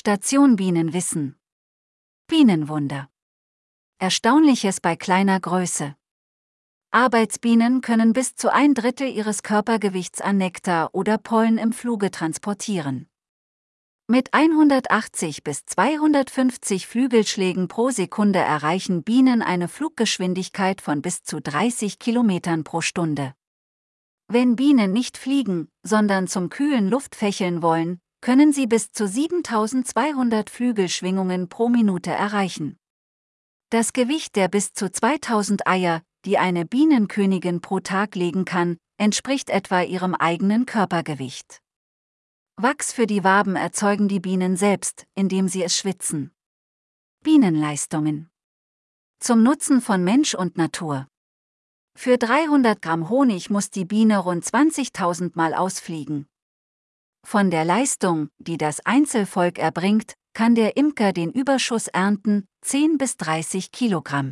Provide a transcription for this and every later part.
Station Bienenwissen. Bienenwunder. Erstaunliches bei kleiner Größe. Arbeitsbienen können bis zu 1/3 ihres Körpergewichts an Nektar oder Pollen im Fluge transportieren. Mit 180 bis 250 Flügelschlägen pro Sekunde erreichen Bienen eine Fluggeschwindigkeit von bis zu 30 Kilometern pro Stunde. Wenn Bienen nicht fliegen, sondern zum kühlen Luftfächeln wollen, können sie bis zu 7200 Flügelschwingungen pro Minute erreichen. Das Gewicht der bis zu 2000 Eier, die eine Bienenkönigin pro Tag legen kann, entspricht etwa ihrem eigenen Körpergewicht. Wachs für die Waben erzeugen die Bienen selbst, indem sie es schwitzen. Bienenleistungen. Zum Nutzen von Mensch und Natur. Für 300 Gramm Honig muss die Biene rund 20.000 Mal ausfliegen. Von der Leistung, die das Einzelvolk erbringt, kann der Imker den Überschuss ernten, 10 bis 30 Kilogramm.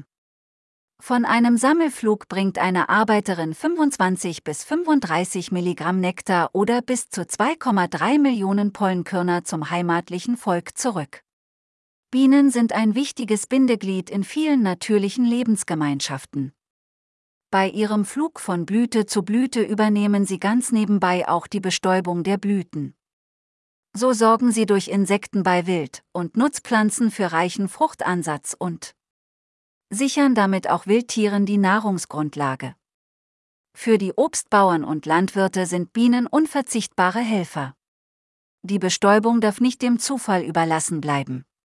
Von einem Sammelflug bringt eine Arbeiterin 25 bis 35 Milligramm Nektar oder bis zu 2,3 Millionen Pollenkörner zum heimatlichen Volk zurück. Bienen sind ein wichtiges Bindeglied in vielen natürlichen Lebensgemeinschaften. Bei ihrem Flug von Blüte zu Blüte übernehmen sie ganz nebenbei auch die Bestäubung der Blüten. So sorgen sie durch Insekten bei Wild- und Nutzpflanzen für reichen Fruchtansatz und sichern damit auch Wildtieren die Nahrungsgrundlage. Für die Obstbauern und Landwirte sind Bienen unverzichtbare Helfer. Die Bestäubung darf nicht dem Zufall überlassen bleiben.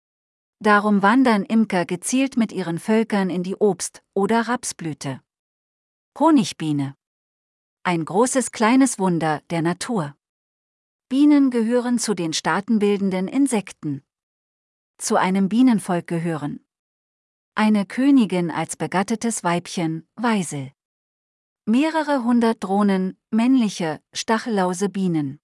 Darum wandern Imker gezielt mit ihren Völkern in die Obst- oder Rapsblüte. Honigbiene. Ein großes kleines Wunder der Natur. Bienen gehören zu den staatenbildenden Insekten. Zu einem Bienenvolk gehören eine Königin als begattetes Weibchen, Weisel. Mehrere hundert Drohnen, männliche, stachellose Bienen.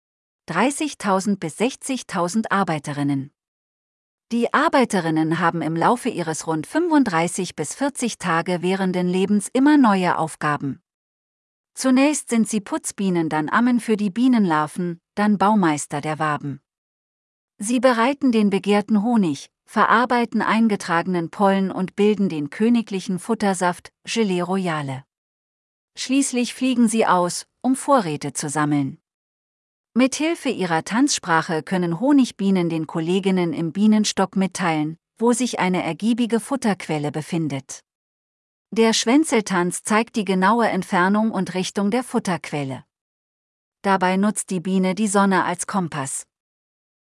30.000 bis 60.000 Arbeiterinnen. Die Arbeiterinnen haben im Laufe ihres rund 35 bis 40 Tage währenden Lebens immer neue Aufgaben. Zunächst sind sie Putzbienen, dann Ammen für die Bienenlarven, dann Baumeister der Waben. Sie bereiten den begehrten Honig, verarbeiten eingetragenen Pollen und bilden den königlichen Futtersaft, Gelée Royale. Schließlich fliegen sie aus, um Vorräte zu sammeln. Mithilfe ihrer Tanzsprache können Honigbienen den Kolleginnen im Bienenstock mitteilen, wo sich eine ergiebige Futterquelle befindet. Der Schwänzeltanz zeigt die genaue Entfernung und Richtung der Futterquelle. Dabei nutzt die Biene die Sonne als Kompass.